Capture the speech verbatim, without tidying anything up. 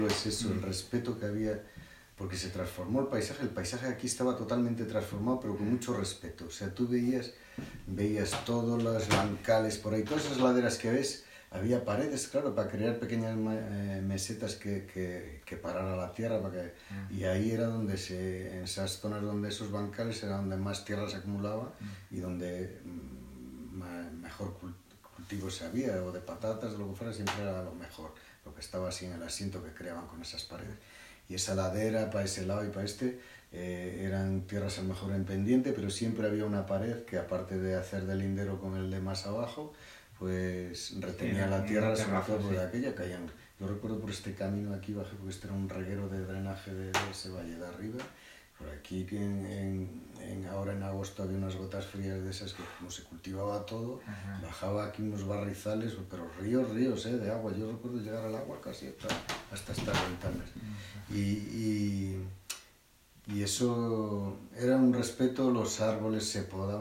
Es eso, el respeto que había, porque se transformó el paisaje, el paisaje aquí estaba totalmente transformado, pero con mucho respeto. O sea, tú veías, veías todos los bancales por ahí, todas esas laderas que ves, había paredes, claro, para crear pequeñas eh, mesetas que, que, que parara la tierra, para que, y ahí era donde se, en esas zonas donde esos bancales era donde más tierra se acumulaba y donde mm, mejor cultivo se había, o de patatas, de lo que fuera, siempre era lo mejor. Lo que estaba así en el asiento que creaban con esas paredes. Y esa ladera para ese lado y para este eh, eran tierras a lo mejor en pendiente, pero siempre había una pared que, aparte de hacer de lindero con el de más abajo, pues retenía sí, la tierra, sobre todo por sí. aquella caían. Yo recuerdo por este camino aquí bajé, porque este era un reguero de drenaje de, de ese valle de arriba. Por aquí, que en, en, en, ahora en agosto había unas gotas frías de esas que, como se cultivaba todo, ajá, bajaba aquí unos barrizales, pero ríos, ríos eh, de agua. Yo recuerdo llegar al agua casi hasta, hasta estas ventanas. Y, y, y eso era un respeto, los árboles se podaban.